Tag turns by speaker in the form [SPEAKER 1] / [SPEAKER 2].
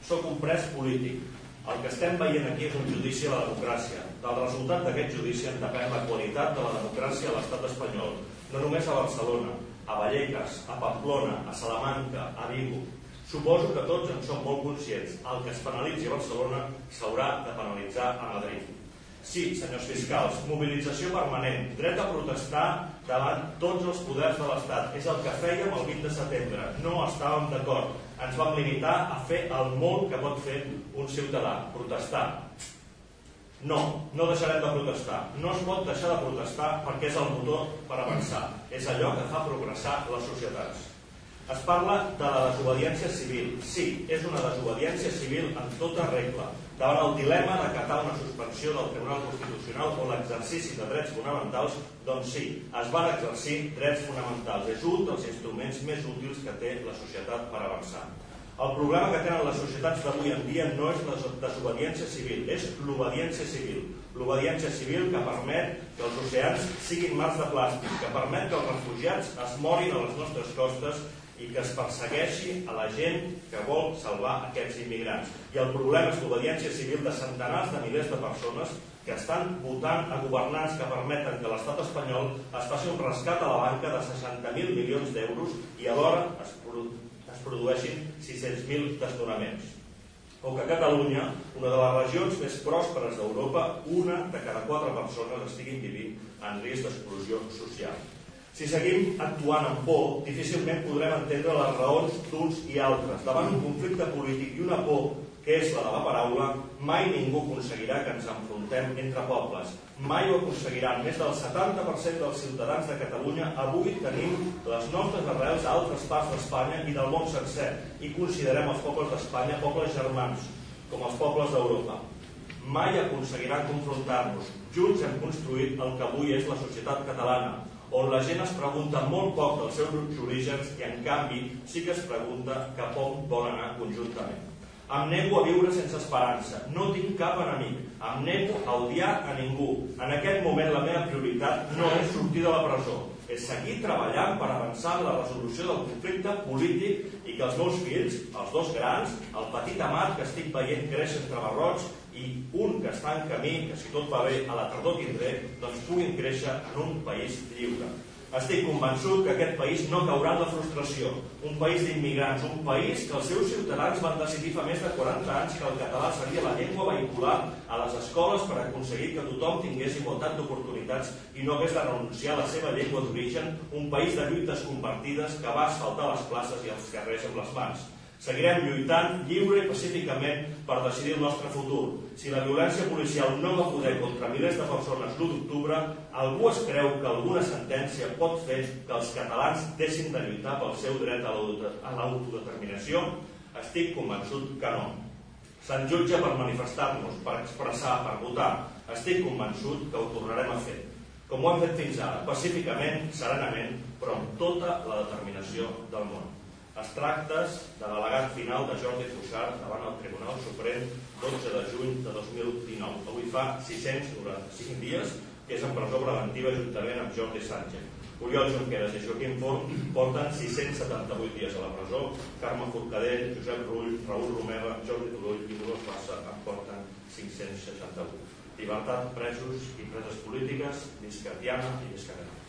[SPEAKER 1] Soc un pres polític. El que estem veient aquí és un judici a la democràcia. Del resultat d'aquest judici en depèn la qualitat de la democràcia a l'estat espanyol, no només a Barcelona, a Vallecas, a Pamplona, a Salamanca, a Vigo. Suposo que tots en som molt conscients. El que es penalitzi a Barcelona s'haurà de penalitzar a Madrid. Sí, senyors fiscals, mobilització permanent, dret a protestar davant tots els poders de l'Estat. És el que fèiem el 20 de setembre. No estàvem d'acord. Ens vam limitar a fer el molt que pot fer un ciutadà, protestar. No, no deixarem de protestar. No es pot deixar de protestar perquè és el motor per avançar. És allò que fa progressar les societats. Es parla de la desobediència civil. Sí, és una desobediència civil en tota regla. Davant el dilema d'acatar una suspensió del Tribunal Constitucional o l'exercici de drets fonamentals, doncs sí, es van exercir drets fonamentals. És un dels instruments més útils que té la societat per avançar. El problema que tenen les societats d'avui en dia no és la desobediència civil, és l'obediència civil. L'obediència civil que permet que els oceans siguin mars de plàstic, que permet que els refugiats es morin a les nostres costes i que es persegueixi a la gent que vol salvar aquests immigrants. I el problema és l'obediència civil de centenars de milers de persones que estan votant a governants que permeten que l'estat espanyol es faci un rescat a la banca de 60.000 milions d'euros i alhora es produeixin 600.000 desnonaments. O que a Catalunya, una de les regions més pròsperes d'Europa, una de cada 4 persones estiguin vivint en risc d'exclusió social. Si seguim actuant amb por, difícilment podrem entendre les raons d'uns i altres. Davant un conflicte polític i una por, que és la de la paraula, mai ningú aconseguirà que ens enfrontem entre pobles. Mai ho aconseguiran. Més del 70% dels ciutadans de Catalunya avui tenim les nostres arrels a altres parts d'Espanya i del món sencer i considerem els pobles d'Espanya pobles germans, com els pobles d'Europa. Mai aconseguiran confrontar-nos. Junts hem construït el que avui és la societat catalana, on la gent es pregunta molt poc dels seus orígens i en canvi sí que es pregunta cap on vol anar conjuntament. Em nego a viure sense esperança, no tinc cap enemic, em nego a odiar a ningú. En aquest moment la meva prioritat no és sortir de la presó, és seguir treballant per avançar en la resolució del conflicte polític i que els meus fills, els 2 grans, el petit Amat que estic veient créixer entre barrots i un que està en camí, que si tot va bé a la tardor tindré, doncs puguin créixer en un país lliure. Estic convençut que aquest país no caurà en la frustració. Un país d'immigrants, un país que els seus ciutadans van decidir fa més de 40 anys que el català seria la llengua vehicular a les escoles per aconseguir que tothom tingués igualtat d'oportunitats i no hagués de renunciar a la seva llengua d'origen, un país de lluites compartides que va asfaltar les places i els carrers amb les mans. Seguirem lluitant lliure i pacíficament per decidir el nostre futur. Si la violència policial no va poder contra milers de persones l'1 d'octubre, algú es creu que alguna sentència pot fer que els catalans deixin de lluitar pel seu dret a l'autodeterminació? Estic convençut que no. Se'n jutja per manifestar-nos, per expressar, per votar. Estic convençut que ho tornarem a fer. Com ho hem fet fins ara, pacíficament, serenament, però amb tota la determinació del món. Es tractes de l'al·legat final de Jordi Cuixart davant el Tribunal Suprem 12 de juny de 2019. Avui fa 695 dies que és en presó preventiva juntament amb Jordi Sánchez. Oriol Junqueras i Joaquim Forn porten 678 dies a la presó. Carme Forcadell, Josep Rull, Raül Romeva, Jordi Turull i Dolors Bassa en porten 561. Llibertat, presos i preses polítiques, visca Tiana i visca Catalunya.